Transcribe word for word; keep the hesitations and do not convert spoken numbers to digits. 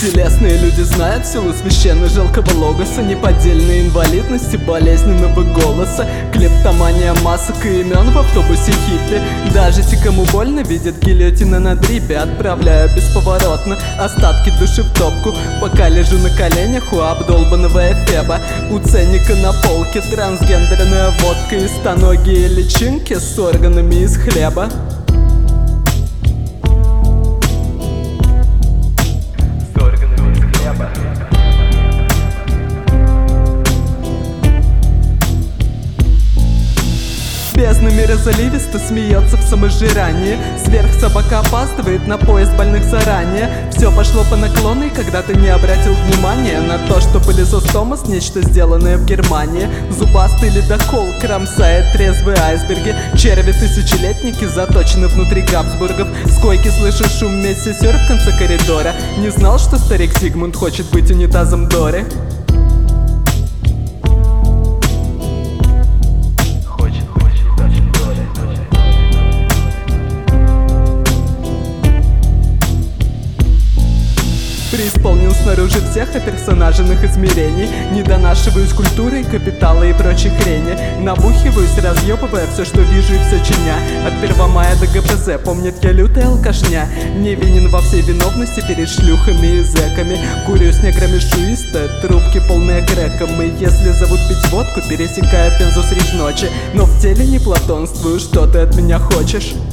Телесные люди знают силу священно жалкого логоса, неподдельной инвалидности, болезненного голоса, клептомания масок и имен в автобусе хиппи. Даже те, кому больно, видят гильотина на дрипе. Отправляю бесповоротно остатки души в топку, пока лежу на коленях у обдолбанного эфеба. У ценника на полке трансгендерная водка и стоногие личинки с органами из хлеба. Бездна мира заливисто смеется в саможирании. Сверхсобака опаздывает на поезд больных заранее. Все пошло по наклонной, когда ты не обратил внимания на то, что пылесос Томас — нечто сделанное в Германии. Зубастый ледокол кромсает трезвые айсберги. Черви тысячелетники заточены внутри Габсбургов. С койки слышишь шум медсестер в конце коридора. Не знал, что старик Зигмунд хочет быть унитазом Дори? Преисполнен снаружи всех оперсонаженных измерений. Не донашиваюсь культурой, капитала и прочей хрени. Набухиваюсь, разъебывая все, что вижу и все чиня. От первомая до ГПЗ, помнит я лютая алкашня. Невинен во всей виновности перед шлюхами и зэками. Курю с неграми шуиста, трубки полные крэком. И если зовут пить водку, пересекаю Пензу средь ночи. Но в теле не платонствую, что ты от меня хочешь?